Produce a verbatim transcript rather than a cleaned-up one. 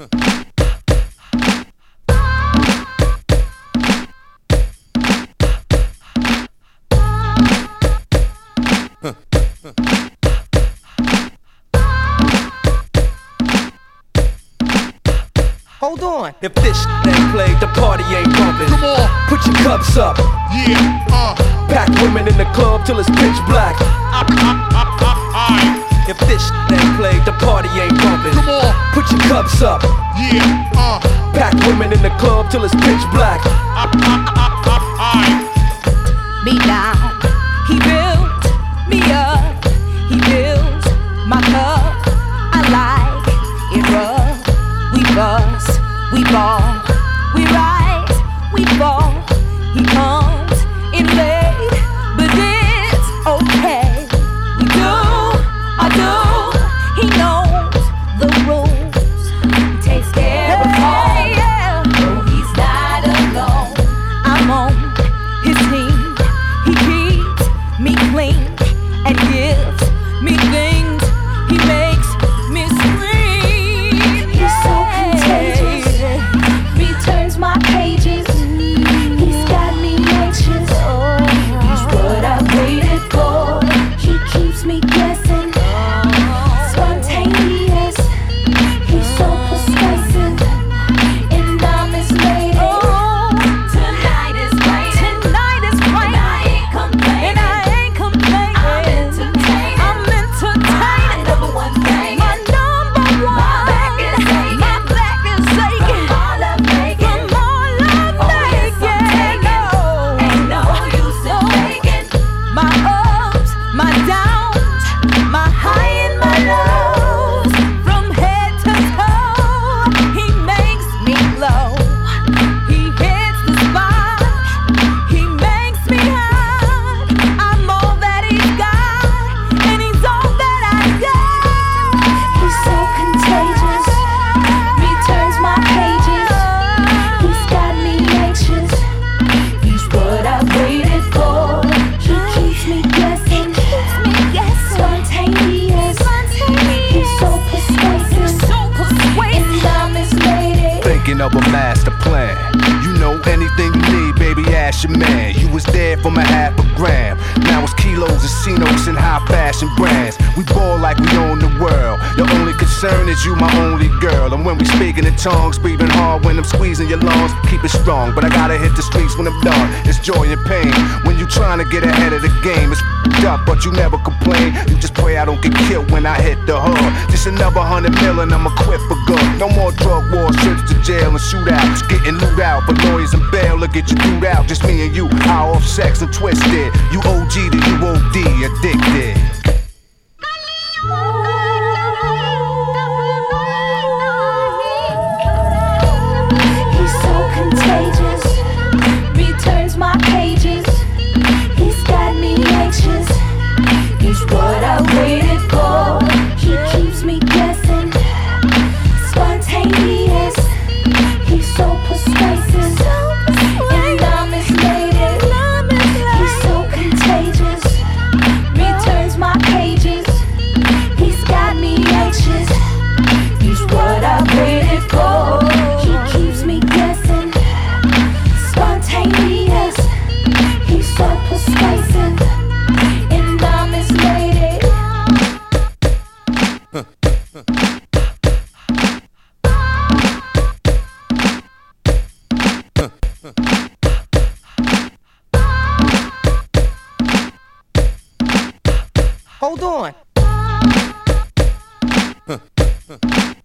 Hold on. If this ain't played, the party ain't bumping. Come on. Put your cups up. Yeah, uh. Pack women in the club till it's pitch black. I, I, I, I, I. If this ain't played, the party ain't bumping. Come on. Put your cups up. Yeah, uh. Pack women in the club till it's pitch black. I, I, I, I, I. Me down, he built me up. He built my cup. I like it rough. We bust, we ball, we rise, we fall. He comes in late, but it's okay. We do, I do. He knows the rules. He takes care of all. Yeah. No, he's not alone. I'm on his team. He keeps me clean and gives me things. He makes me scream. He's so contagious. He turns my pages. He's got me anxious. He's what I waited for. He keeps me guessing. Spontaneous. He's so persuasive. And I'm mislated. Tonight is great. Tonight is great. And I ain't complaining. And I ain't complaining. I'm entertaining. I'm entertaining. My number one thing. My number one. My back is aching. My back is aching. From all I'm making. From all I'm making. No. Ain't no use in faking. My ups, my downs, my high and my lows. From head to toe, he makes me glow. He hits the spot. He makes me hot. I'm all that he's got, and he's all that I got. He's so contagious. He turns my pages. He's got me anxious. He's what I waited for. He keeps me guessing. Spontaneous. He's so persuasive. So persuasive. And I'm mislated. Thinking of a master plan. You know anything you need, baby, ask your man. You was there for my half a gram. Now it's kilos and C-notes and high fashion brands. We ball like we own the world. Your only concern is you, my only girl. And when we speaking in tongues, breathing hard when I'm squeezing your lungs. Keep it strong, but I gotta hit the streets when I'm done. It's joy and pain when you trying to get ahead of the game. It's f***ed up, but you never complain. You just pray I don't get killed when I hit the hood. Just another hundred million, I'm equipped for good. No more drug wars, trips to jail and shootouts. Getting loot out for lawyers and bail to get you through out. Just me and you, high off sex and twisted. You O G to you O D, addicted. He's so contagious. He turns my pages. He's got me anxious. He's what I waited for. He keeps me guessing. Spontaneous. He's so persuasive. And I'm mislated. He's so contagious. He turns my pages. He's got me anxious. He's what I waited for. He keeps me guessing. Spontaneous. He's so persuasive. And I'm mislated. Hold on.